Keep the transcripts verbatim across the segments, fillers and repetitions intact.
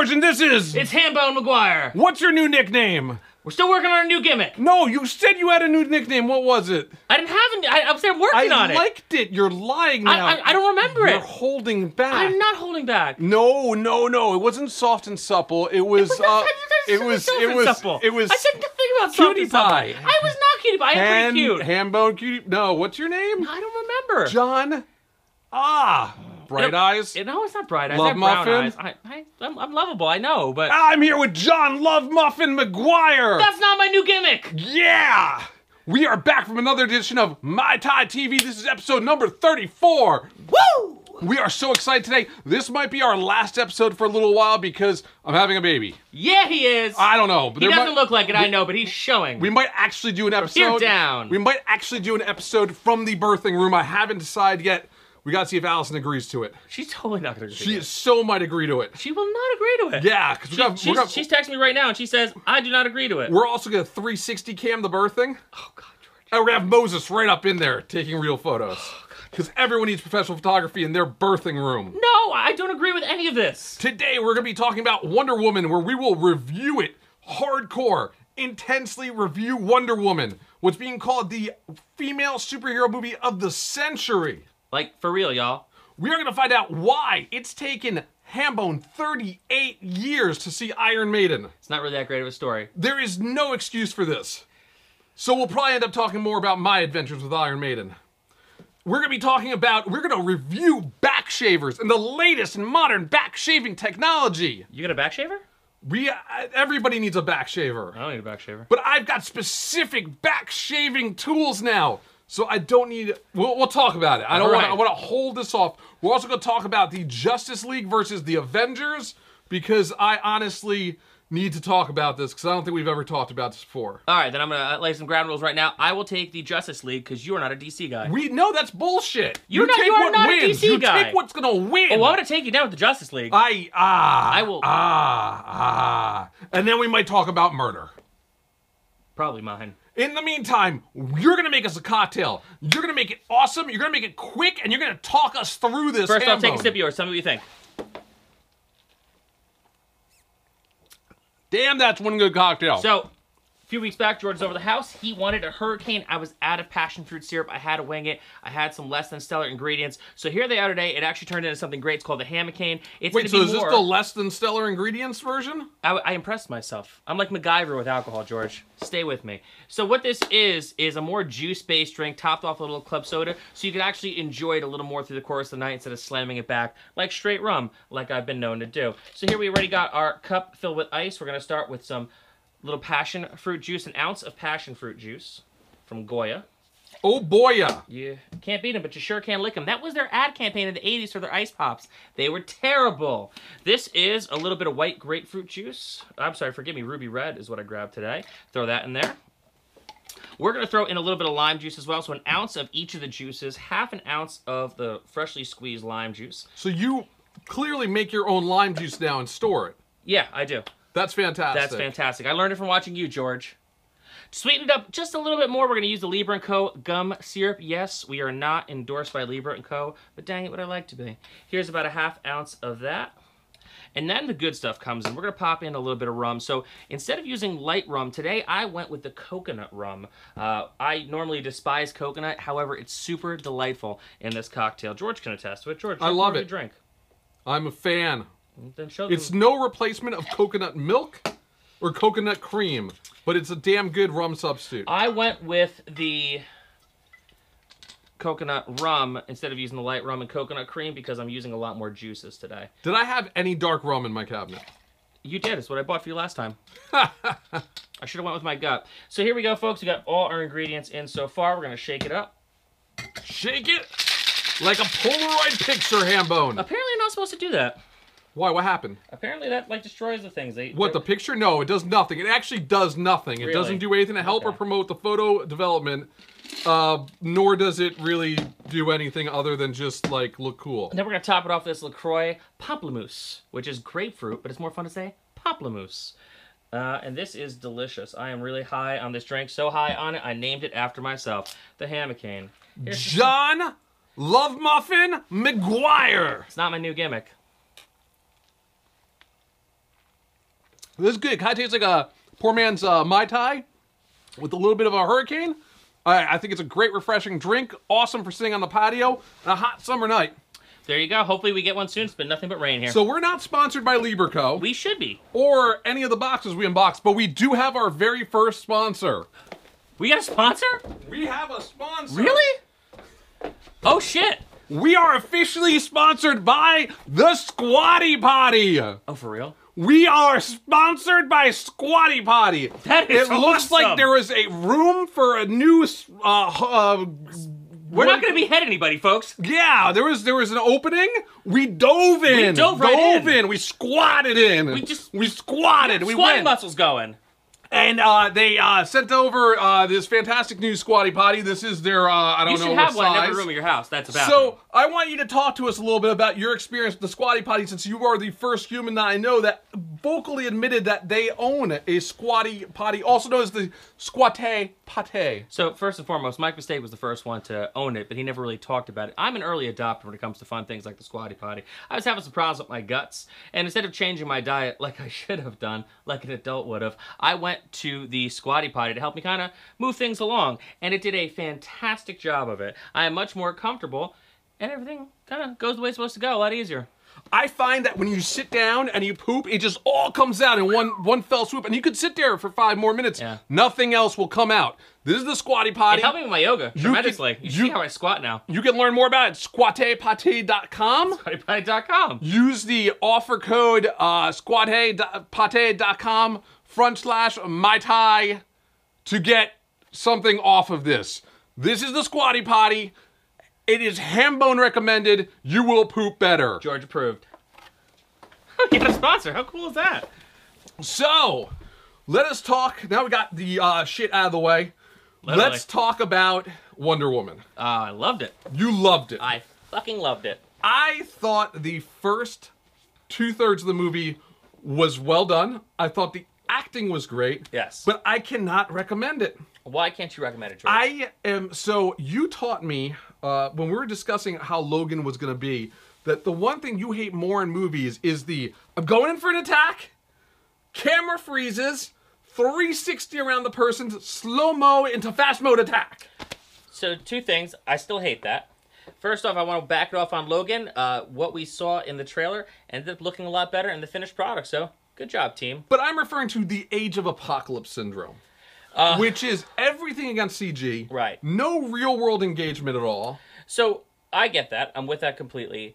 George, and this is... It's Hambone McGuire. What's your new nickname? We're still working on a new gimmick. No, you said you had a new nickname. What was it? I didn't have any. I, I was there working I on it. I liked it. You're lying now. I, I, I don't remember You're it. You're holding back. I'm not holding back. No, no, no. It wasn't soft and supple. It was. It was. Uh, Not, it was. It was. supple. It was. I said nothing about soft Cutie and supple. pie. I was not cutie pie. I am Hand, pretty cute. Hambone cutie. No, what's your name? I don't remember. John. Ah, bright No, eyes. it- No, it's not bright eyes. Love I have brown muffin? eyes. I, I, I'm, I'm lovable. I know, but I'm here with John Love Muffin McGuire. that's not my new gimmick. Yeah! We are back from another edition of My Tai T V. This is episode number thirty-four. Woo! We are so excited today. This might be our last episode for a little while because I'm having a baby. Yeah, he is. I don't know. But he there doesn't might, look like it, I know, but he's showing. We might actually do an episode. here down. We might actually do an episode from the birthing room. I haven't decided yet. We gotta see if Allison agrees to it. She's totally not gonna agree. She to it. so might agree to it. She will not agree to it. Yeah, because we She, got, she's, we're, gonna, she's texting me right now, and she says, "I do not agree to it." we're also gonna three sixty cam the birthing. Oh God, George. And we're gonna have Moses right up in there taking real photos. Because everyone needs professional photography in their birthing room. No, I don't agree with any of this. Today we're gonna be talking about Wonder Woman, where we will review it hardcore, intensely review Wonder Woman, what's being called the female superhero movie of the century. Like for real, y'all. We are gonna find out why it's taken Hambone thirty-eight years to see Iron Maiden. It's not really that great of a story. There is no excuse for this. So we'll probably end up talking more about my adventures with Iron Maiden. We're going to be talking about, we're going to review back shavers and the latest in modern back shaving technology. You got a back shaver? We, uh, everybody needs a back shaver. I don't need a back shaver. But I've got specific back shaving tools now. So I don't need, we'll, we'll talk about it. I don't All want right. I want to hold this off. We're also going to talk about the Justice League versus the Avengers, because I honestly need to talk about this because I don't think we've ever talked about this before. All right, then I'm gonna lay some ground rules right now. I will take the Justice League because you are not a D C guy. We know that's bullshit. You're you not- take you are what not a wins. D C you guy. take what's gonna win. Well, I'm gonna take you down with the Justice League. I ah. I will- ah ah. And then we might talk about murder. Probably mine. In the meantime, you're gonna make us a cocktail. You're gonna make it awesome. You're gonna make it quick, and you're gonna talk us through this. First off, take a Hambone. sip of yours. Tell me what you think. Damn, that's one good cocktail. So, a few weeks back, George was over the house. He wanted a hurricane. I was out of passion fruit syrup. I had to wing it. I had some less than stellar ingredients. So here they are today. It actually turned into something great. It's called the Hamacane. It's Wait, gonna so be is this more. the less than stellar ingredients version? I, I impressed myself. I'm like MacGyver with alcohol, George. Stay with me. So what this is, is a more juice-based drink topped off with a little club soda, so you can actually enjoy it a little more through the course of the night instead of slamming it back like straight rum, like I've been known to do. So here we already got our cup filled with ice. We're going to start with some little passion fruit juice, an ounce of passion fruit juice from Goya. Oh boya. You can't beat them, but you sure can lick them. That was their ad campaign in the eighties for their ice pops. They were terrible. This is a little bit of white grapefruit juice. I'm sorry, forgive me, ruby red is what I grabbed today. Throw that in there. We're going to throw in a little bit of lime juice as well. So an ounce of each of the juices, half an ounce of the freshly squeezed lime juice. So you clearly make your own lime juice now and store it. Yeah, I do. That's fantastic. That's fantastic. I learned it from watching you, George. To sweeten it up just a little bit more, we're going to use the Libra and Co. gum syrup. Yes, we are not endorsed by Libra and Co., but dang it, would I like to be. Here's about a half ounce of that. And then the good stuff comes in. We're going to pop in a little bit of rum. So instead of using light rum, today I went with the coconut rum. Uh, I normally despise coconut. However, it's super delightful in this cocktail. George can attest to it. George, I love more it. Drink. I'm a fan. Then show them. It's no replacement of coconut milk or coconut cream, but it's a damn good rum substitute. I went with the coconut rum instead of using the light rum and coconut cream because I'm using a lot more juices today. Did I have any dark rum in my cabinet? You did. It's what I bought for you last time. I should have went with my gut. So here we go, folks. We got all our ingredients in so far. We're going to shake it up. Shake it like a Polaroid picture, Hambone. Apparently you're not supposed to do that. Why? What happened? Apparently that like destroys the things. They, What, the picture? No, it does nothing. It actually does nothing. It Really? doesn't do anything to help or Okay. promote the photo development, uh, nor does it really do anything other than just, like, look cool. And then we're going to top it off with this LaCroix Pamplemousse, which is grapefruit, but it's more fun to say Pamplemousse. Uh, and this is delicious. I am really high on this drink. So high on it, I named it after myself. The Hamacane. Here's some- John Love Muffin McGuire. It's not my new gimmick. This is good. It kind of tastes like a poor man's uh, Mai Tai with a little bit of a hurricane. I, I think it's a great, refreshing drink. Awesome for sitting on the patio on a hot summer night. There you go. Hopefully we get one soon. It's been nothing but rain here. So we're not sponsored by Libraco. We should be. Or any of the boxes we unboxed, but we do have our very first sponsor. We got a sponsor? We have a sponsor. Really? Oh, shit. We are officially sponsored by the Squatty Potty. Oh, for real? We are sponsored by Squatty Potty. That is It looks awesome. like there is a room for a new. Uh, uh, We're not going to behead anybody, folks. Yeah, there was there was an opening. We dove in. We dove right dove in. We squatted in. We just we squatted. We Squatting went. muscles going. And uh, they uh, sent over uh, this fantastic new Squatty Potty. This is their, uh, I don't You know should what have one in size. every room of your house. That's about So I want you to talk to us a little bit about your experience with the Squatty Potty, since you are the first human that I know that vocally admitted that they own a Squatty Potty, also known as the Squatte Pate. So first and foremost, Mike Mistake was the first one to own it, but he never really talked about it. I'm an early adopter when it comes to fun things like the Squatty Potty. I was having some problems with my guts, and instead of changing my diet like I should have done, like an adult would have, I went to the Squatty Potty to help me kind of move things along, and it did a fantastic job of it. I am much more comfortable, and everything kind of goes the way it's supposed to go, a lot easier. I find that when you sit down and you poop, it just all comes out in one one fell swoop, and you could sit there for five more minutes. Yeah. Nothing else will come out. This is the Squatty Potty. It helped me with my yoga tremendously. You, you- see how I squat now. You can learn more about it at squatte pate dot com. Squatty Potty dot com. Use the offer code uh, squatte pate dot com front slash Mai Tai to get something off of this. This is the Squatty Potty. It is ham bone recommended. You will poop better. George approved. You got a sponsor. How cool is that? So, let us talk. Now we got the uh, shit out of the way. Literally. Let's talk about Wonder Woman. Uh, I loved it. You loved it. I fucking loved it. I thought the first two-thirds of the movie was well done. I thought the acting was great. Yes. But I cannot recommend it. Why can't you recommend it, George? I am, so you taught me, uh, when we were discussing how Logan was going to be, that the one thing you hate more in movies is the, I'm going in for an attack, camera freezes, three sixty around the person, slow-mo into fast mode attack. So two things. I still hate that. First off, I want to back it off on Logan. Uh, what we saw in the trailer ended up looking a lot better in the finished product. So good job, team. But I'm referring to the Age of Apocalypse syndrome, Uh, which is everything against C G. Right. No real-world engagement at all. So I get that. I'm with that completely.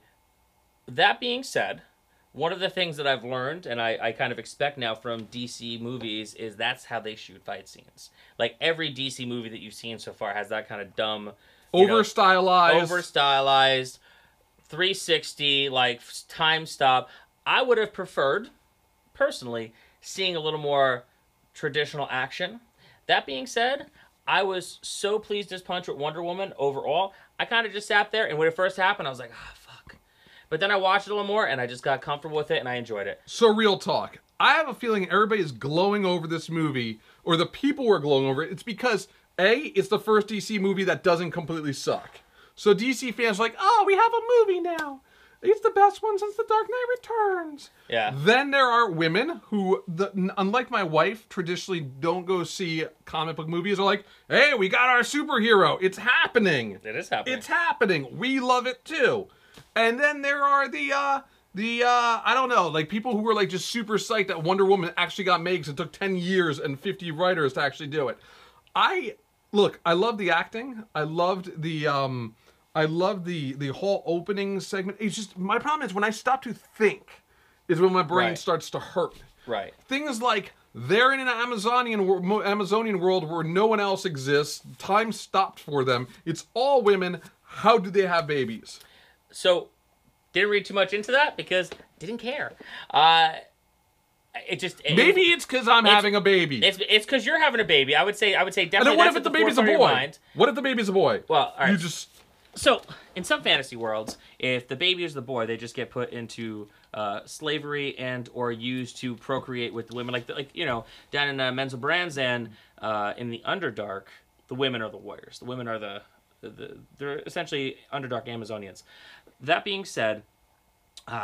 That being said, one of the things that I've learned, and I, I kind of expect now from D C movies, is that's how they shoot fight scenes. Like every D C movie that you've seen so far has that kind of dumb, you know, Over-stylized. over stylized, three sixty, like time stop. I would have preferred, personally, seeing a little more traditional action. That being said, I was so pleased as punch with Wonder Woman overall. I kind of just sat there, and when it first happened, I was like, ah, fuck. But then I watched it a little more, and I just got comfortable with it, and I enjoyed it. So, real talk. I have a feeling everybody is glowing over this movie, or the people were glowing over it. It's because, A, it's the first D C movie that doesn't completely suck. So D C fans are like, oh, we have a movie now. It's the best one since The Dark Knight Returns. Yeah. Then there are women who, the, unlike my wife, traditionally don't go see comic book movies. Are like, hey, we got our superhero. It's happening. It is happening. It's happening. We love it too. And then there are the, uh, the, uh, I don't know, like people who were like just super psyched that Wonder Woman actually got made because it took ten years and fifty writers to actually do it. I, look, I love the acting. I loved the, um, I loved the, the whole opening segment. It's just, my problem is when I stop to think is when my brain Right. starts to hurt. Right. Things like they're in an Amazonian wor- mo- Amazonian world where no one else exists. Time stopped for them. It's all women. How do they have babies? So, didn't read too much into that because didn't care. Uh, it just it, Maybe it's because I'm it's- having a baby. it's it's because you're having a baby. I would say I would say And definitely. then what that's if at the baby's a forefront of your boy? mind. What if the baby's a boy? Well, all right. You just So, in some fantasy worlds, if the baby is the boy, they just get put into uh, slavery and or used to procreate with the women. Like, like you know, down in uh, Menzel Branzan, uh, in the Underdark, the women are the warriors. The women are the, the, the they're essentially Underdark Amazonians. That being said, uh,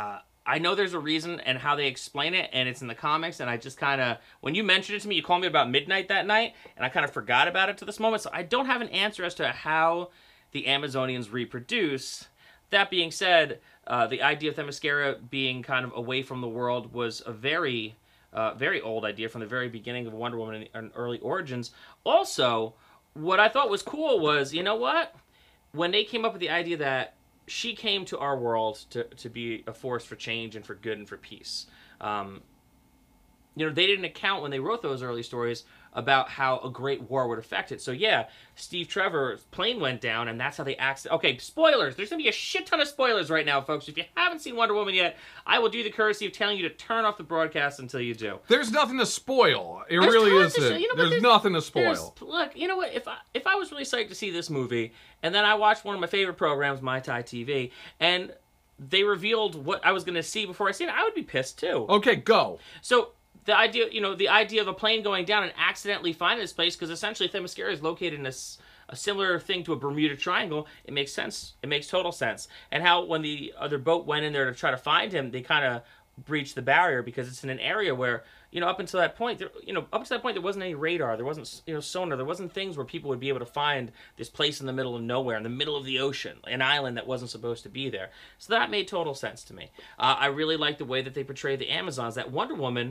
I know there's a reason and how they explain it, and it's in the comics, and I just kind of, when you mentioned it to me, you called me about midnight that night, and I kind of forgot about it to this moment, so I don't have an answer as to how the Amazonians reproduce. That being said, uh, the idea of Themyscira being kind of away from the world was a very, uh, very old idea from the very beginning of Wonder Woman and early origins. Also, what I thought was cool was, you know what? When they came up with the idea that she came to our world to, to be a force for change and for good and for peace. Um, you know, they didn't account when they wrote those early stories about how a great war would affect it. So yeah, Steve Trevor's plane went down, and that's how they accident. Okay, spoilers. There's gonna be a shit ton of spoilers right now, folks. If you haven't seen Wonder Woman yet, I will do the courtesy of telling you to turn off the broadcast until you do. There's nothing to spoil. It There's really tons of isn't. shit. You know, but there's, there's- nothing to There's- spoil. Look, you know what? If I if I was really psyched to see this movie, and then I watched one of my favorite programs, My Tai T V, and they revealed what I was gonna see before I seen it, I would be pissed too. Okay, go. So the idea, you know, the idea of a plane going down and accidentally finding this place, because essentially Themyscira is located in a, s- a similar thing to a Bermuda Triangle. It makes sense. It makes total sense. And how when the other boat went in there to try to find him, they kind of breached the barrier because it's in an area where, you know, up until that point, there, you know, up to that point, there wasn't any radar, there wasn't, you know, sonar, there wasn't things where people would be able to find this place in the middle of nowhere, in the middle of the ocean, an island that wasn't supposed to be there. So that made total sense to me. Uh, I really like the way that they portray the Amazons. That Wonder Woman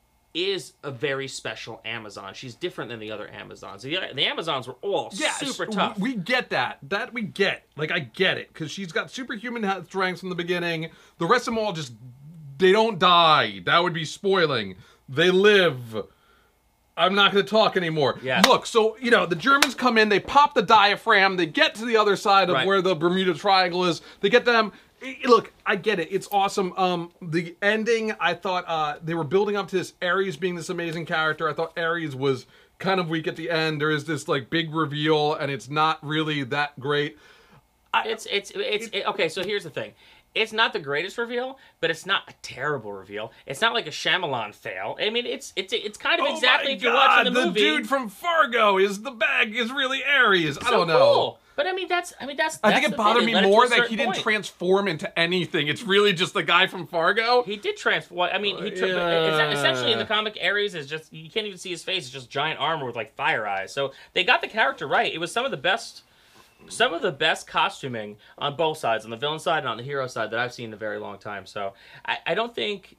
is a very special Amazon. She's different than the other Amazons. The, the Amazons were all Yes, super tough. We get that. That we get. Like, I get it. Because she's got superhuman he- strength from the beginning. The rest of them all just, they don't die. That would be spoiling. They live. I'm not going to talk anymore. Yeah. Look, so, you know, the Germans come in, they pop the diaphragm, they get to the other side of Right. where the Bermuda Triangle is. They get them. I- Look, I get it. It's awesome. Um, the ending, I thought uh, they were building up to this Ares being this amazing character. I thought Ares was kind of weak at the end. There is this like big reveal, and it's not really that great. It's it's it's it, okay. So here's the thing. It's not the greatest reveal, but it's not a terrible reveal. It's not like a Shyamalan fail. I mean, it's it's it's kind of Oh exactly my if you're God, watching the movie. dude from Fargo is the bag is really Ares. I so don't know. cool. But I mean, that's I mean that's. I that's think it the bothered thing. me They led it to more a that he certain didn't point. transform into anything. It's really just the guy from Fargo. He did transform. I mean, he tra- Yeah. it's essentially in the comic, Ares is just you can't even see his face. It's just giant armor with like fire eyes. So they got the character right. It was some of the best, some of the best costuming on both sides, on the villain side and on the hero side that I've seen in a very long time. So I, I don't think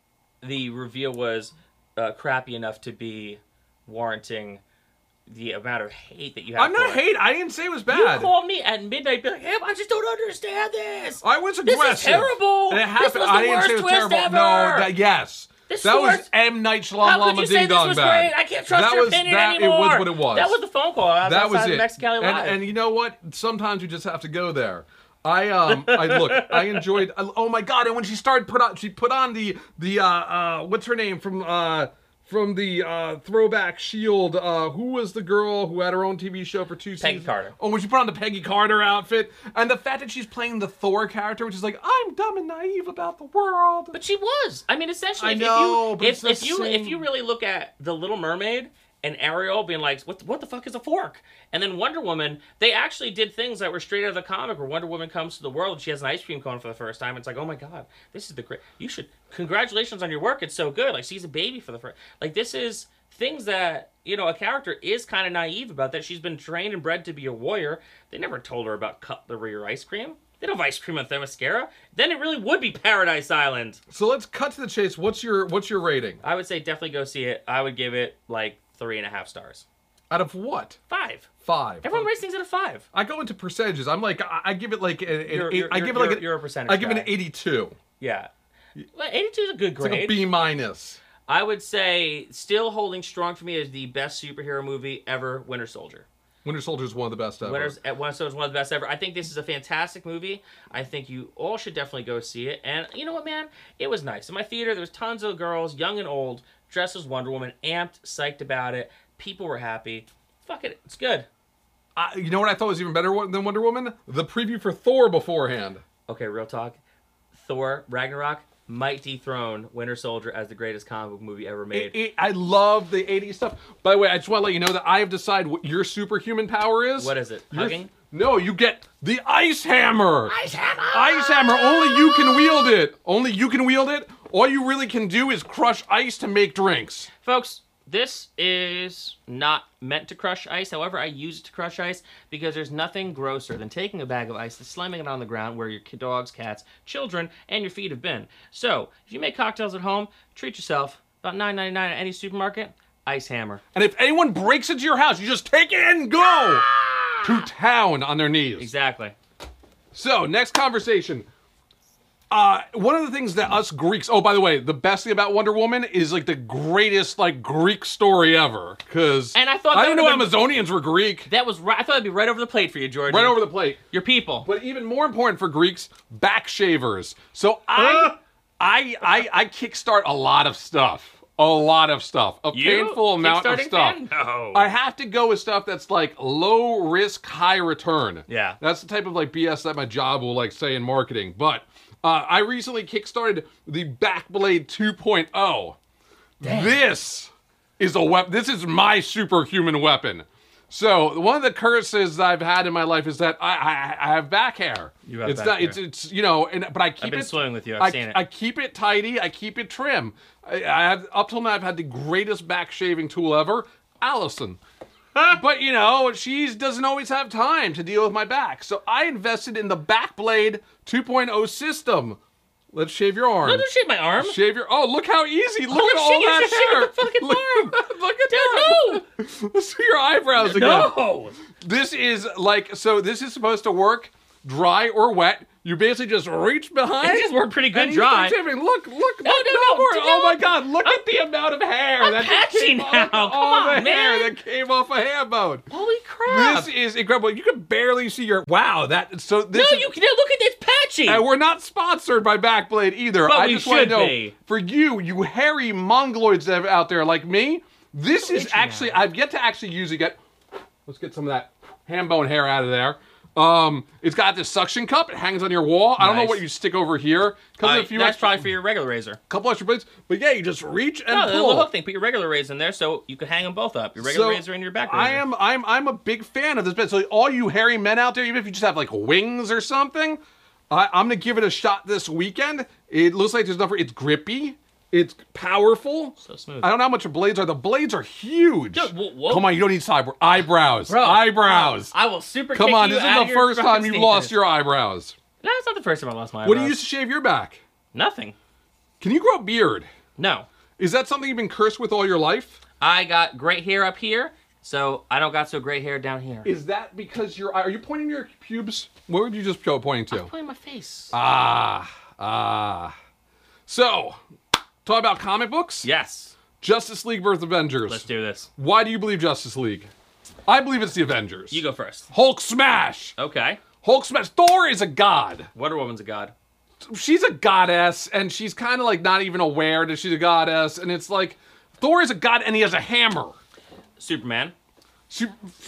the reveal was uh, crappy enough to be warranting the amount of hate that you have. I'm not for it. hate. I didn't say it was You bad. called me at midnight, be like, "Hey, I just don't understand this. I was This aggressive. is terrible. And it This happened. was the I didn't worst say it was twist terrible. ever. No, that yes. This that was worst- M Night Shyamalan How could you Ding say this Dong was bad. great? I can't trust that your was, opinion that, anymore. It was what it was. That was the phone call. I was that was outside it. of Mexicali and, Live. and you know what? Sometimes you just have to go there. I um I look I enjoyed oh my god, and when she started put on she put on the the uh uh what's her name from uh from the uh throwback Shield, uh who was the girl who had her own T V show for two Peggy seasons? Carter. Oh, when she put on the Peggy Carter outfit, and the fact that she's playing the Thor character, which is like, I'm dumb and naive about the world. But she was. I mean, essentially, I if, know, if but you it's if, if the you same- if you really look at the Little Mermaid and Ariel being like, what what the fuck is a fork? And then Wonder Woman, they actually did things that were straight out of the comic, where Wonder Woman comes to the world and she has an ice cream cone for the first time. It's like, oh my god, this is the great. You should congratulations on your work. It's so good. Like she's a baby for the first. Like this is things that you know a character is kind of naive about. That she's been trained and bred to be a warrior. They never told her about cutlery or ice cream. They don't have ice cream on Themyscira. Then it really would be Paradise Island. So let's cut to the chase. What's your what's your rating? I would say definitely go see it. I would give it like three and a half stars. Out of what? Five. Five. Everyone rates things at a five. I go into percentages. I'm like, I, I give it like an, an You're- eight. you're- I give it you're- like an, you're a percentage I give it guy. an eighty-two. Yeah. Well, eighty-two is a good It's like a grade. B minus. I would say still holding strong for me is the best superhero movie ever, Winter Soldier. Winter Soldier is one of the best ever. Winter's at Winter Soldier is one of the best ever. I think this is a fantastic movie. I think you all should definitely go see it. And you know what, man? It was nice. In my theater, there was tons of girls, young and old, dressed as Wonder Woman, amped, psyched about it. People were happy. Fuck it. It's good. I, you know what I thought was even better than Wonder Woman? The preview for Thor beforehand. Okay, real talk. Thor, Ragnarok, might dethrone Winter Soldier as the greatest comic book movie ever made. It- it- I love the eighties stuff. By the way, I just want to let you know that I have decided what your superhuman power is. What is it? Your- Hugging? No, you get the Ice Hammer. Ice Hammer! Ice Hammer, only you can wield it. Only you can wield it. All you really can do is crush ice to make drinks. Folks, this is not meant to crush ice. However, I use it to crush ice because there's nothing grosser than taking a bag of ice and slamming it on the ground where your dogs, cats, children, and your feet have been. So, if you make cocktails at home, treat yourself. About nine ninety-nine at any supermarket, Ice Hammer. And if anyone breaks into your house, you just take it and go ah! to town on their knees. Exactly. So, next conversation. Uh, one of the things that us Greeks, oh, by the way, the best thing about Wonder Woman is like the greatest like Greek story ever. Cause and I thought I didn't know been, Amazonians were Greek. That was right. I thought it'd be right over the plate for you, George. Right over the plate. Your people. But even more important for Greeks, back shavers. So I, uh, I, I, I kickstart a lot of stuff. A lot of stuff. A you? painful amount of stuff. Fan? No. I have to go with stuff that's like low risk, high return. Yeah. That's the type of like B S that my job will like say in marketing. But uh, I recently kickstarted the Backblade two point oh. Damn. This is a weapon. This is my superhuman weapon. So one of the curses I've had in my life is that I I, I have back hair. You have it's back not, hair. It's it's you know, and but I keep I've been it swimming with you. I've I, seen it. I keep it tidy. I keep it trim. I, I have up till now I've had the greatest back shaving tool ever, Allison. But you know, she doesn't always have time to deal with my back. So I invested in the Backblade two point oh system. Let's shave your arm. No, don't shave my arm. Shave your. Oh, look how easy! Look Holy at all shit, you that just hair. shaved the fucking look, arm. Look at Dude, that. no. Let's see your eyebrows again. No. This is like so. This is supposed to work dry or wet. You basically just reach behind. It just worked pretty good and you dry. start shaving. Look, look, No, look, no, no, more. no. Oh my God! Look I'm, at the amount of hair I'm that patchy came now. off, Come all on, the hair man. that came off a hand bone. Holy crap! This is incredible. You can barely see your. Wow, that so. This no, is, you can look at this patchy. and we're not sponsored by Backblade either. But I we just want to should know be. for you, you hairy mongoloids that are out there like me. This is actually now. I've yet to actually use it yet. Let's get some of that ham bone hair out of there. Um, it's got this suction cup. It hangs on your wall. I don't know Nice. what you stick over here. Uh, If you that's extra, probably for your regular razor. couple extra blades. But yeah, you just reach and No, the pull. little hook thing. Put your regular razor in there so you can hang them both up. Your regular So, razor and your back razor. I am I'm I'm a big fan of this bit. So all you hairy men out there, even if you just have like wings or something, I, I'm gonna give it a shot this weekend. It looks like there's enough. It's grippy. It's powerful. So smooth. I don't know how much the blades are. The blades are huge. Dude, whoa, whoa. Come on, you don't need cyber eyebrows. Bro, eyebrows. I will super Come kick on, you this out is of the your first fucking time you've lost sneakers. your eyebrows. No, it's not the first time I lost my eyebrows. What do you use to shave your back? Nothing. Can you grow a beard? No. Is that something you've been cursed with all your life? I got great hair up here, so I don't got so great hair down here. Is that because you're? Are you pointing to your pubes? What would you just go pointing to? I'm pointing my face. Ah, ah. So, talk about comic books? Yes. Justice League versus Avengers. Let's do this. Why do you believe Justice League? I believe it's the Avengers. You go first. Hulk smash! Okay. Hulk smash. Thor is a god. Wonder Woman's a god. She's a goddess, and she's kind of like not even aware that she's a goddess, and it's like, Thor is a god, and he has a hammer. Superman. Su-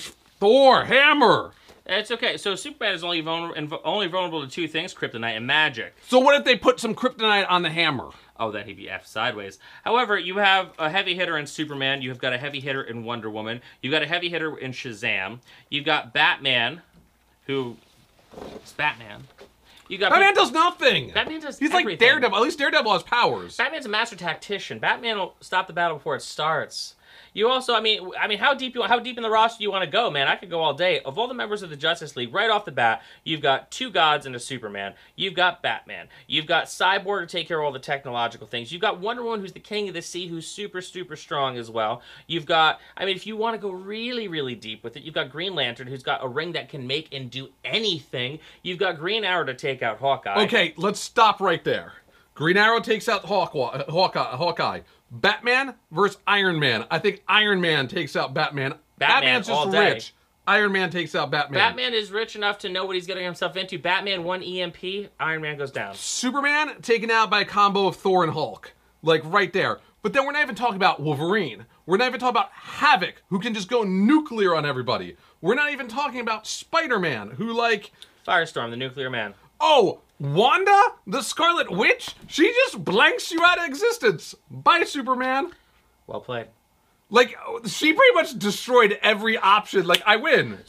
Thor, hammer! It's okay. So Superman is only vulnerable, only vulnerable to two things: kryptonite and magic. So what if they put some kryptonite on the hammer? Oh, then he'd be F sideways. However, you have a heavy hitter in Superman. You have got a heavy hitter in Wonder Woman. You've got a heavy hitter in Shazam. You've got Batman, who is Batman. You got Batman does nothing! Batman does He's like everything. Daredevil. At least Daredevil has powers. Batman's a master tactician. Batman will stop the battle before it starts. You also, I mean, I mean, how deep you how deep in the roster do you want to go, man? I could go all day. Of all the members of the Justice League, right off the bat, you've got two gods and a Superman. You've got Batman. You've got Cyborg to take care of all the technological things. You've got Wonder Woman, who's the king of the sea, who's super, super strong as well. You've got, I mean, if you want to go really, really deep with it, you've got Green Lantern, who's got a ring that can make and do anything. You've got Green Arrow to take out Hawkeye. Okay, let's stop right there. Green Arrow takes out Hawkeye. Hawkeye. Hawkeye. Batman versus Iron Man. I think Iron Man takes out Batman. Batman Batman's just all day. rich. Iron Man takes out Batman. Batman is rich enough to know what he's getting himself into. Batman one E M P, Iron Man goes down. Superman taken out by a combo of Thor and Hulk. Like right there. But then we're not even talking about Wolverine. We're not even talking about Havoc, who can just go nuclear on everybody. We're not even talking about Spider-Man, who like... Firestorm, the nuclear man. Oh, Wanda, the Scarlet Witch? She just blanks you out of existence. Bye, Superman. Well played. Like, she pretty much destroyed every option. Like, I win. So,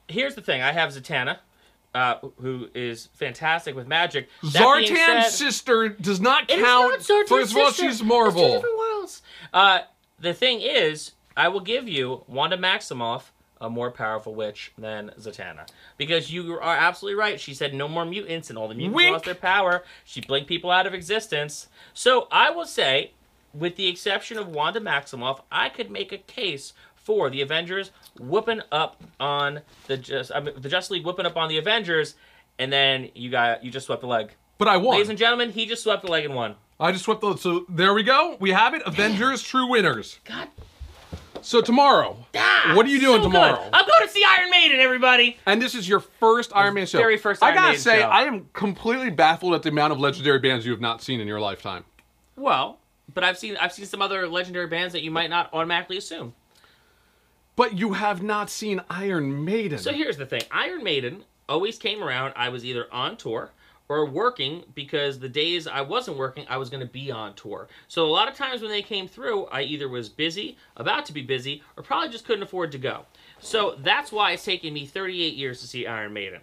here's the thing. I have Zatanna, uh, who is fantastic with magic. That being Zartan's said- sister does not It is count. not Zartan's First of all, sister. she's It's two Marvel. different worlds. Uh, the thing is, I will give you Wanda Maximoff a more powerful witch than Zatanna. Because you are absolutely right. She said no more mutants, and all the mutants Wink. lost their power. She blinked people out of existence. So I will say, with the exception of Wanda Maximoff, I could make a case for the Avengers whooping up on the just I mean, the Justice League whooping up on the Avengers, and then you got you just swept the leg. But I won. Ladies and gentlemen, he just swept the leg and won. I just swept the. So there we go. We have it. Avengers true winners. God. So tomorrow, Ah, what are you doing so tomorrow? good. I'm going to see Iron Maiden, everybody. And this is your first Iron Man show. very first I Iron gotta Maiden say, show. I am completely baffled at the amount of legendary bands you have not seen in your lifetime. Well, but I've seen I've seen some other legendary bands that you might not automatically assume. But you have not seen Iron Maiden. So here's the thing: Iron Maiden always came around. I was either on tour or working, because the days I wasn't working, I was going to be on tour. So a lot of times when they came through, I either was busy, about to be busy, or probably just couldn't afford to go. So that's why it's taken me thirty-eight years to see Iron Maiden.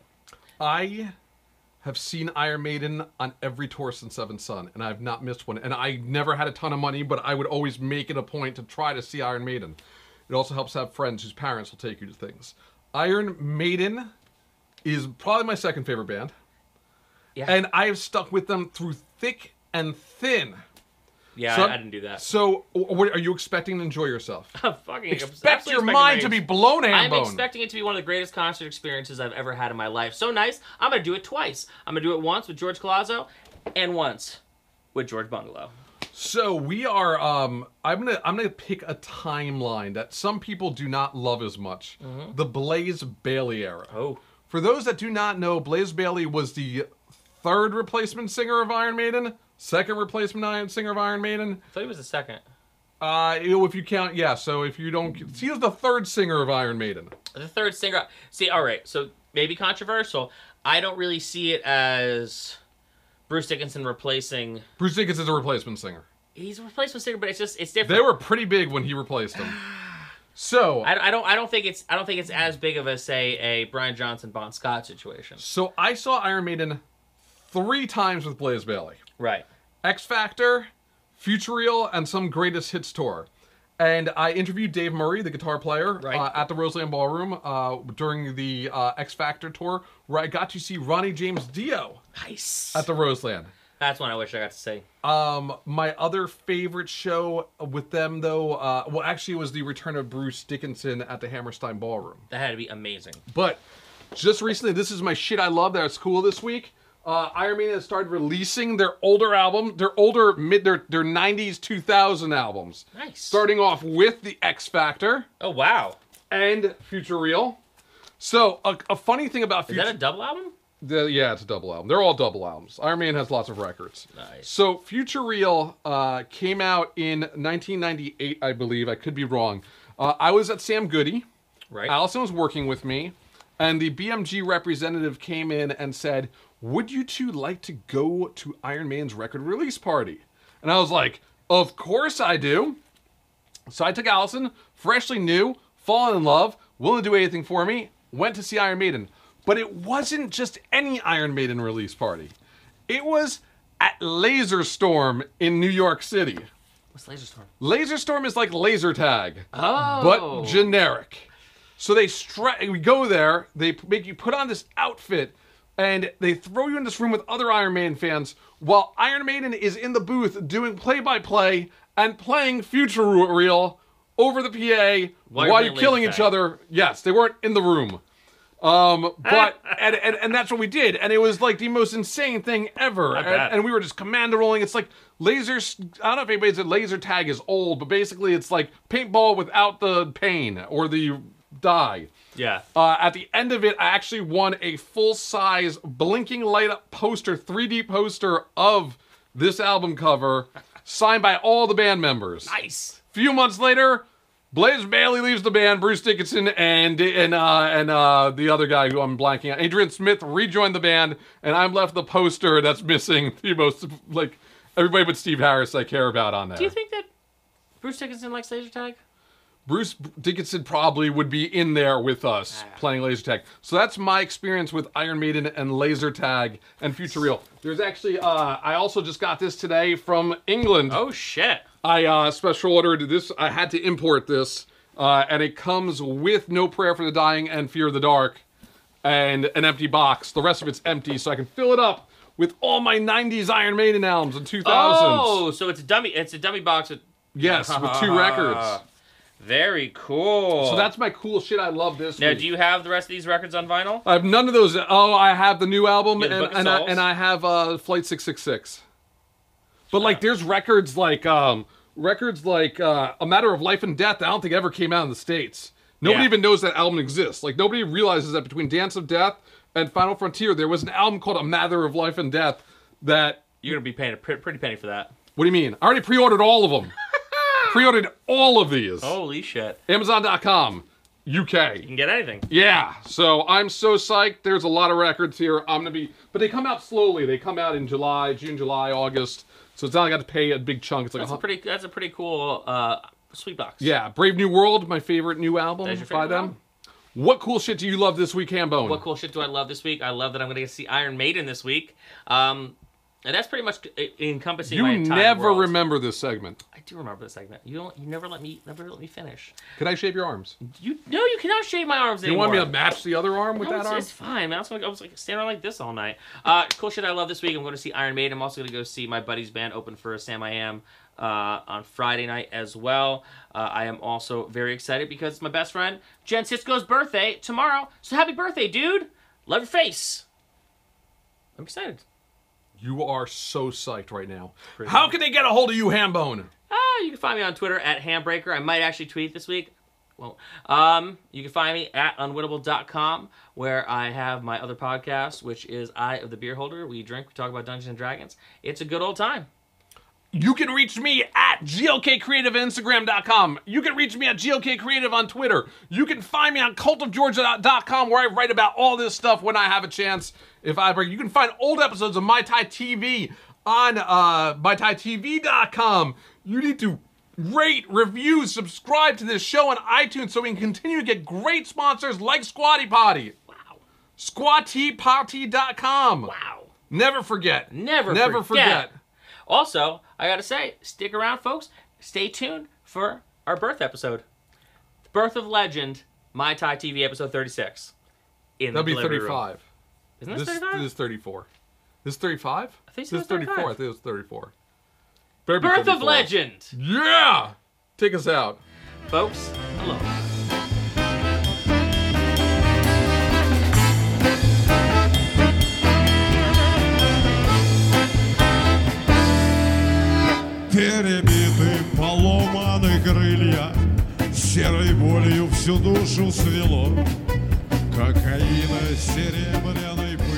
I have seen Iron Maiden on every tour since Seventh Son, and I've not missed one. And I never had a ton of money, but I would always make it a point to try to see Iron Maiden. It also helps to have friends whose parents will take you to things. Iron Maiden is probably my second favorite band. Yeah, And I have stuck with them through thick and thin. yeah, So- I, I didn't do that. So, what, are you expecting to enjoy yourself? I'm fucking Expect absolutely your expecting mind to my- be blown, I'm Hambone. expecting it to be one of the greatest concert experiences I've ever had in my life. So nice, I'm going to do it twice. I'm going to do it once with George Colazzo and once with George Bungalow. So we are. Um, I'm gonna. I'm gonna pick a timeline that some people do not love as much. The Blaze Bailey era. Oh. For those that do not know, Blaze Bailey was the third replacement singer of Iron Maiden, second replacement Iron- singer of Iron Maiden. I thought he was the second. Uh, you know, if you count, yeah. So if you don't, he was the third singer of Iron Maiden. The third singer. See, all right, so maybe controversial. I don't really see it as Bruce Dickinson replacing... Bruce Dickinson's a replacement singer. He's a replacement singer, but it's just, it's different. They were pretty big when he replaced them. So, I, I don't I don't think it's I don't think it's as big of a, say, a Brian Johnson, Bon Scott situation. so I saw Iron Maiden three times with Blaze Bailey. Right. X Factor, Future Real, and some Greatest Hits tour. And I interviewed Dave Murray, the guitar player, Right. uh, at the Roseland Ballroom uh, during the uh, X Factor tour, where I got to see Ronnie James Dio Nice. at the Roseland. That's one I wish I got to see. Um, my other favorite show with them, though, uh, well, actually, was the return of Bruce Dickinson at the Hammerstein Ballroom. That had to be amazing. But just recently, this is my shit I love that's cool this week. Uh, Iron Maiden has started releasing their older album, their older mid, their their nineties, two thousand albums. Nice. Starting off with the X Factor Oh, wow. and Future Real. So a, a funny thing about Is Future, that a double album? the, yeah, it's a double album. They're all double albums. Iron Maiden has lots of records. Nice. So Future Real uh, came out in nineteen ninety-eight, I believe. I could be wrong. Uh, I was at Sam Goody. Right. Allison was working with me, and the B M G representative came in and said, "Would you two like to go to Iron Maiden's record release party?" And I was like, "Of course I do." So I took Allison, freshly new, fallen in love, willing to do anything for me, went to see Iron Maiden. But it wasn't just any Iron Maiden release party. It was at Laser Storm in New York City. What's Laser Storm? Laser Storm is like laser tag, Oh. but generic. So they stra- we go there, they p- make you put on this outfit, and they throw you in this room with other Iron Maiden fans while Iron Maiden is in the booth doing play-by-play and playing Future Real over the P A While while, you're you're playing killing laser each tag. other. Yes, they weren't in the room. Um, but and, and and that's what we did, and it was like the most insane thing ever. I And, bet. and we were just commando rolling. It's like laser. I don't know if anybody said laser tag is old, but basically it's like paintball without the pain or the dye. Yeah. Uh, at the end of it, I actually won a full-size blinking light up poster, three D poster of this album cover, signed by all the band members. Nice. Few months later, Blaze Bailey leaves the band. Bruce Dickinson and and uh, and uh, the other guy who I'm blanking on, Adrian Smith, rejoined the band, and I'm left the poster that's missing the most, like, everybody but Steve Harris I care about on there. Do you think that Bruce Dickinson likes laser tag? Bruce Dickinson probably would be in there with us Ah. playing laser tag. So that's my experience with Iron Maiden and laser tag and Future Real. There's actually, uh, I also just got this today from England. Oh shit! I uh, special ordered this. I had to import this, uh, and it comes with No Prayer for the Dying and Fear of the Dark, and an empty box. The rest of it's empty, so I can fill it up with all my nineties Iron Maiden albums and two thousands. Oh, so it's a dummy. It's a dummy box with. Yes, with two records. Very cool. So that's my cool shit I love this Now, week. do you have the rest of these records on vinyl? I have none of those. Oh, I have the new album, You have the and, Book of and, I, Souls? and I have uh, Flight six six six. But like, there's records like um, records like uh, A Matter of Life and Death that I don't think ever came out in the States. Nobody Yeah. even knows that album exists. Like, nobody realizes that between Dance of Death and Final Frontier, there was an album called A Matter of Life and Death that... You're gonna be paying a pre- pretty penny for that. What do you mean? I already pre-ordered all of them. Pre-ordered all of these. Holy shit! Amazon dot com, U You K. can get anything. Yeah, so I'm so psyched. There's a lot of records here. I'm gonna be, but they come out slowly. They come out in July, June, July, August. So it's not like I got to pay a big chunk. It's like That's a, a pretty. That's a pretty cool uh, sweet box. yeah, Brave New World, my favorite new album That's your by favorite them. album? What cool shit do you love this week, Hambone? What cool shit do I love this week? I love that I'm gonna get to see Iron Maiden this week. Um, and that's pretty much e- encompassing you my entire never world. remember this segment. I do remember this segment. You don't. You never let me. Never let me finish. Can I shave your arms? You no. You cannot shave my arms You anymore. want me to match the other arm with No, that it's, arm? it's fine, man. I was, like, I was like standing around like this all night. Uh, cool shit I love this week. I'm going to see Iron Maiden. I'm also going to go see my buddy's band open for Sam I Am uh, on Friday night as well. Uh, I am also very excited because it's my best friend Jen Sisko's birthday tomorrow. So happy birthday, dude! Love your face. I'm excited. You are so psyched right now. How can they get a hold of you, Hambone? Ah, you can find me on Twitter at Handbreaker. I might actually tweet this week. Well, um, you can find me at unwinnable dot com, where I have my other podcast, which is Eye of the Beer Holder. We drink, we talk about Dungeons and Dragons. It's a good old time. You can reach me at G L K Creative at Instagram dot com. You can reach me at G L K Creative on Twitter. You can find me on cult of georgia dot com, where I write about all this stuff when I have a chance. If I break, you can find old episodes of My Tai T V on uh, my tai T V dot com. You need to rate, review, subscribe to this show on iTunes so we can continue to get great sponsors like Squatty Potty. Wow. Squatty Potty dot com. Wow. Never forget. Never, Never forget. forget. Also, I gotta say, stick around, folks. Stay tuned for our birth episode. The Birth of Legend, My Tai T V episode thirty-six. In That'll the be delivery room. thirty-five. Isn't this, This, thirty-five? this is thirty-four. This is thirty-five? I think This it is was thirty-four. thirty-five. I think it was thirty-four. Better be Birth of thirty-four. Legend. Yeah! Take us out. Folks, hello. Перебиты, поломаны крылья, серой болью всю душу свело. Кокаина серебряной